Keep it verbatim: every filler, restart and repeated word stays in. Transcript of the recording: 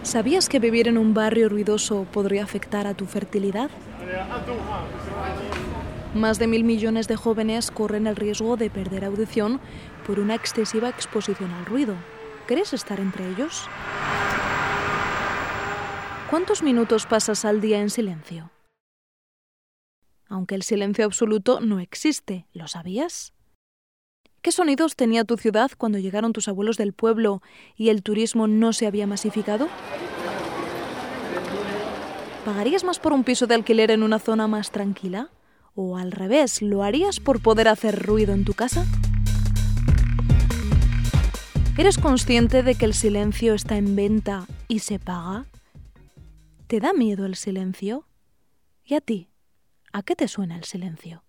¿Sabías que vivir en un barrio ruidoso podría afectar a tu fertilidad? Más de mil millones de jóvenes corren el riesgo de perder audición por una excesiva exposición al ruido. ¿Quieres estar entre ellos? ¿Cuántos minutos pasas al día en silencio? Aunque el silencio absoluto no existe, ¿lo sabías? ¿Qué sonidos tenía tu ciudad cuando llegaron tus abuelos del pueblo y el turismo no se había masificado? ¿Pagarías más por un piso de alquiler en una zona más tranquila? ¿O al revés, lo harías por poder hacer ruido en tu casa? ¿Eres consciente de que el silencio está en venta y se paga? ¿Te da miedo el silencio? ¿Y a ti? ¿A qué te suena el silencio?